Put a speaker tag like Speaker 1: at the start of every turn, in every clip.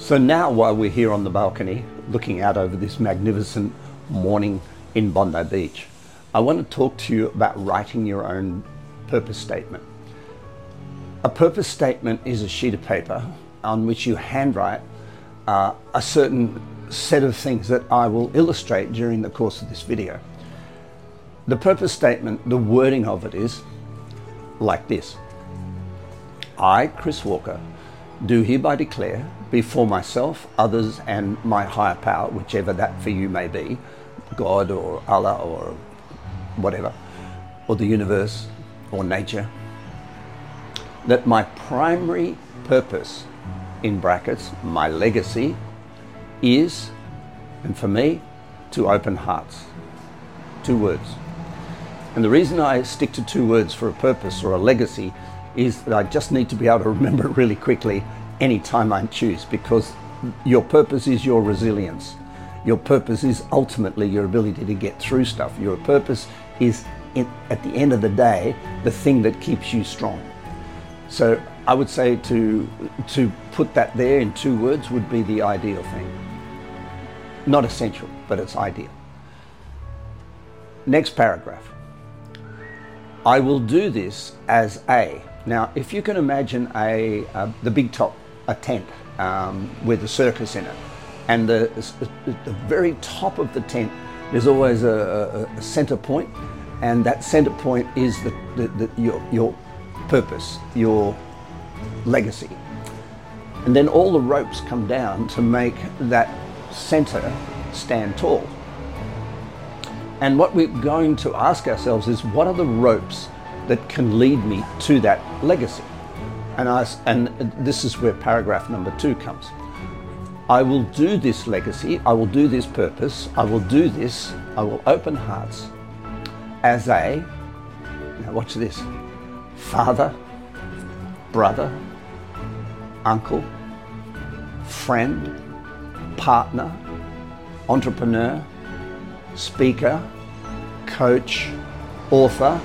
Speaker 1: So now, while we're here on the balcony looking out over this magnificent morning in Bondi Beach, I want to talk to you about writing your own purpose statement. A purpose statement is a sheet of paper on which you handwrite a certain set of things that I will illustrate during the course of this video. The purpose statement, the wording of it is like this: I, Chris Walker, do hereby declare before myself, others, and my higher power, whichever that for you may be, God or Allah or whatever, or the universe or nature, that my primary purpose, in brackets, my legacy, is, and for me, to open hearts. 2 words. And the reason I stick to 2 words for a purpose or a legacy is that I just need to be able to remember it really quickly anytime I choose, because your purpose is your resilience. Your purpose is ultimately your ability to get through stuff. Your purpose is, at the end of the day, the thing that keeps you strong. So I would say to put that there in 2 words would be the ideal thing. Not essential, but it's ideal. Next paragraph. I will do this as a. Now, if you can imagine the big top, a tent with a circus in it, and the very top of the tent, there's always a center point, and that center point is your purpose, your legacy. And then all the ropes come down to make that center stand tall. And what we're going to ask ourselves is, what are the ropes that can lead me to that legacy? And this is where paragraph number 2 comes. I will do this legacy, I will do this purpose, I will do this, I will open hearts as a, now watch this, father, brother, uncle, friend, partner, entrepreneur, speaker, coach, author,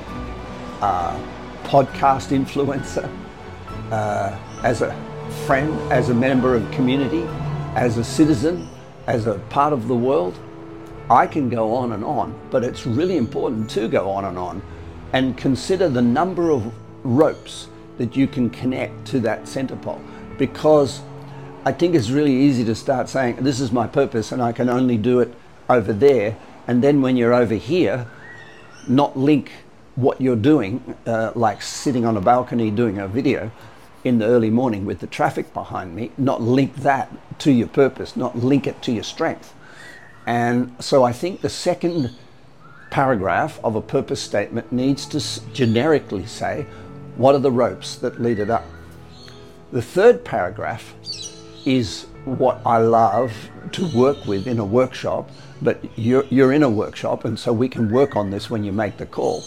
Speaker 1: podcast influencer, as a friend, as a member of community, as a citizen, as a part of the world. I can go on, but it's really important to go on and consider the number of ropes that you can connect to that center pole, because I think it's really easy to start saying, this is my purpose and I can only do it over there, and then when you're over here, not link what you're doing, like sitting on a balcony doing a video in the early morning with the traffic behind me, not link that to your purpose, not link it to your strength. And so I think the second paragraph of a purpose statement needs to generically say, what are the ropes that lead it up? The third paragraph is what I love to work with in a workshop, but you're in a workshop, and so we can work on this when you make the call,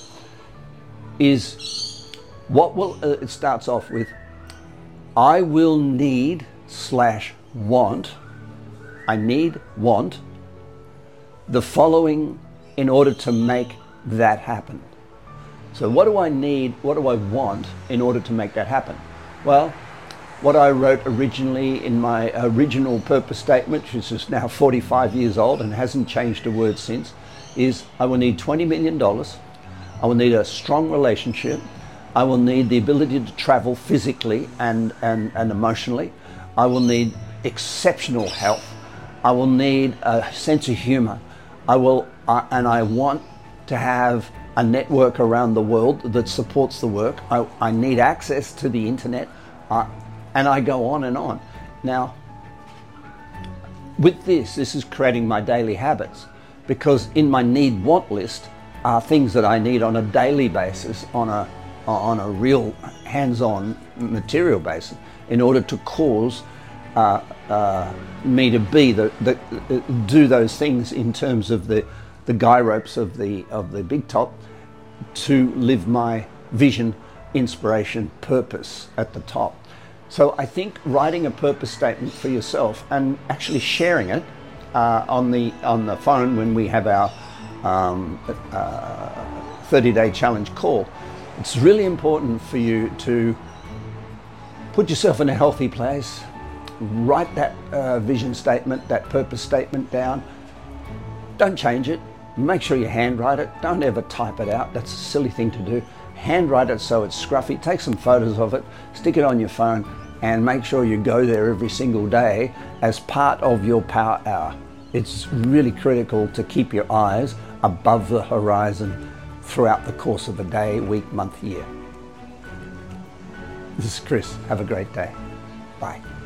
Speaker 1: is what will, it starts off with, I will need / want, I need, want, the following in order to make that happen. So what do I need, what do I want in order to make that happen? Well, what I wrote originally in my original purpose statement, which is now 45 years old and hasn't changed a word since, is I will need $20 million, I will need a strong relationship, I will need the ability to travel physically and emotionally, I will need exceptional health, I will need a sense of humor, and I want to have a network around the world that supports the work, I need access to the internet, and I go on and on. Now, with this is creating my daily habits, because in my need-want list are things that I need on a daily basis, on a real hands-on material basis, in order to cause me to be do those things in terms of the guy ropes of the big top, to live my vision, inspiration, purpose at the top. So I think writing a purpose statement for yourself and actually sharing it on the phone when we have our 30-day challenge call, it's really important for you to put yourself in a healthy place, write that vision statement, that purpose statement down. Don't change it. Make sure you handwrite it. Don't ever type it out. That's a silly thing to do. Handwrite it so it's scruffy. Take some photos of it, stick it on your phone, and make sure you go there every single day as part of your power hour. It's really critical to keep your eyes above the horizon throughout the course of a day, week, month, year. This is Chris. Have a great day. Bye.